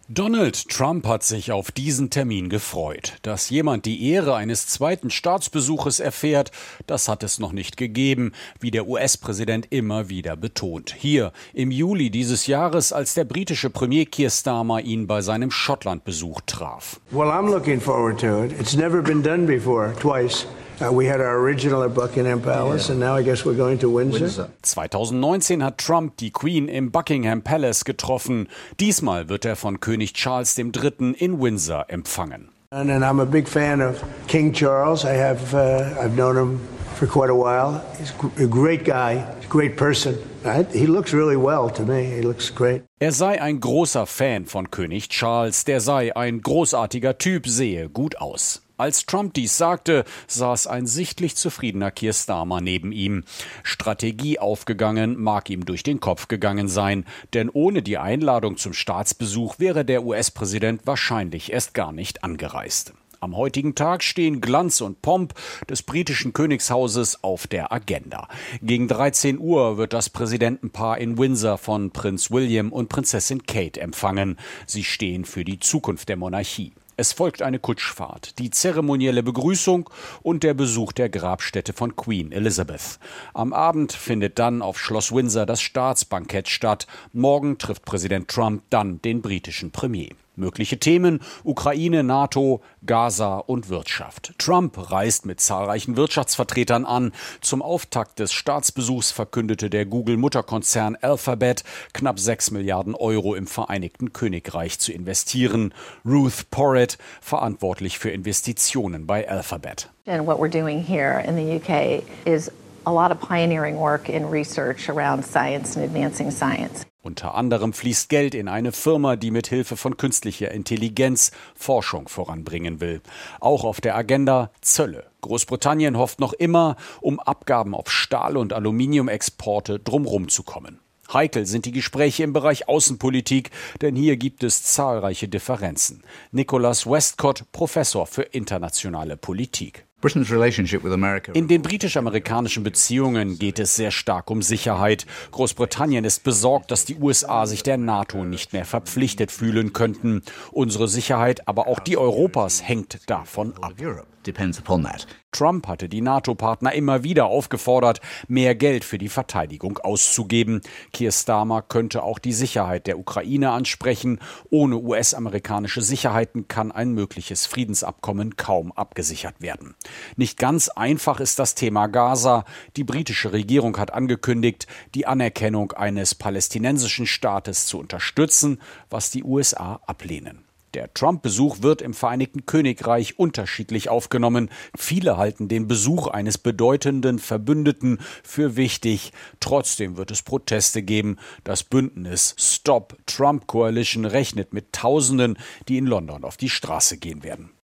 Donald Trump hat sich auf diesen Termin gefreut. Dass jemand die Ehre eines zweiten Staatsbesuches erfährt, das hat es noch nicht gegeben, wie der US-Präsident immer wieder betont. Hier im Juli dieses Jahres, als der britische Premier Keir Starmer ihn bei seinem Schottlandbesuch traf. Well, I'm looking forward to it. It's never been done before, twice. We had our original at Buckingham Palace and now I guess we're going to Windsor. 2019 hat Trump die Queen im Buckingham Palace getroffen. Diesmal wird er von König Charles III. In Windsor empfangen. And I'm a big fan of King Charles. I've known him for quite a while. He's a great guy, a great person. He looks really well to me. He looks great. Er sei ein großer Fan von König Charles. Der sei ein großartiger Typ, sehe gut aus. Als Trump dies sagte, saß ein sichtlich zufriedener Keir Starmer neben ihm. Strategie aufgegangen, mag ihm durch den Kopf gegangen sein, denn ohne die Einladung zum Staatsbesuch wäre der US-Präsident wahrscheinlich erst gar nicht angereist. Am heutigen Tag stehen Glanz und Pomp des britischen Königshauses auf der Agenda. Gegen 13 Uhr wird das Präsidentenpaar in Windsor von Prinz William und Prinzessin Kate empfangen. Sie stehen für die Zukunft der Monarchie. Es folgt eine Kutschfahrt, die zeremonielle Begrüßung und der Besuch der Grabstätte von Queen Elizabeth. Am Abend findet dann auf Schloss Windsor das Staatsbankett statt. Morgen trifft Präsident Trump dann den britischen Premier. Mögliche Themen: Ukraine, NATO, Gaza und Wirtschaft. Trump reist mit zahlreichen Wirtschaftsvertretern an. Zum Auftakt des Staatsbesuchs verkündete der Google-Mutterkonzern Alphabet, knapp 6 Milliarden Euro im Vereinigten Königreich zu investieren. Ruth Porritt, verantwortlich für Investitionen bei Alphabet. And what we're doing here in the UK is a lot of pioneering work in research around science and advancing science. Unter anderem fließt Geld in eine Firma, die mit Hilfe von künstlicher Intelligenz Forschung voranbringen will. Auch auf der Agenda Zölle. Großbritannien hofft noch immer, um Abgaben auf Stahl- und Aluminiumexporte drumherum zu kommen. Heikel sind die Gespräche im Bereich Außenpolitik, denn hier gibt es zahlreiche Differenzen. Nicholas Westcott, Professor für internationale Politik. In den britisch-amerikanischen Beziehungen geht es sehr stark um Sicherheit. Großbritannien ist besorgt, dass die USA sich der NATO nicht mehr verpflichtet fühlen könnten. Unsere Sicherheit, aber auch die Europas, hängt davon ab. Trump hatte die NATO-Partner immer wieder aufgefordert, mehr Geld für die Verteidigung auszugeben. Keir Starmer könnte auch die Sicherheit der Ukraine ansprechen. Ohne US-amerikanische Sicherheiten kann ein mögliches Friedensabkommen kaum abgesichert werden. Nicht ganz einfach ist das Thema Gaza. Die britische Regierung hat angekündigt, die Anerkennung eines palästinensischen Staates zu unterstützen, was die USA ablehnen. Der Trump-Besuch wird im Vereinigten Königreich unterschiedlich aufgenommen. Viele halten den Besuch eines bedeutenden Verbündeten für wichtig. Trotzdem wird es Proteste geben. Das Bündnis Stop Trump Coalition rechnet mit Tausenden, die in London auf die Straße gehen werden.